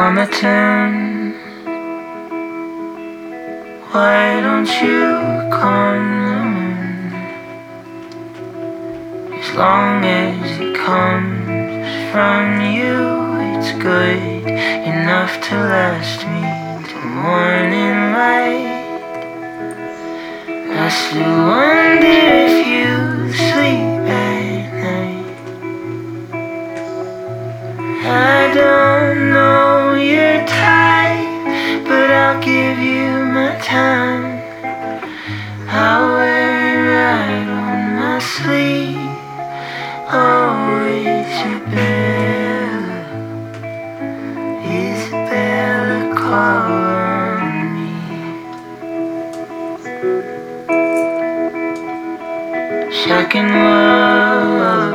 on my turn. Why don't you come? As long as it comes from you, it's good enough to last me till morning light. I still wonder if you sleep at night. I don't know your type, but I'll give you my time. I'll wear it right on my sleeve. Oh, Isabella, Isabella, call on me. Second love,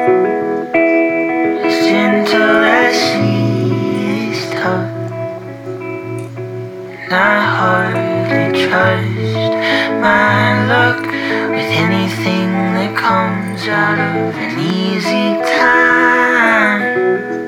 as gentle as she is tough. And I hardly trust my luck with anything that comes out of an easy time.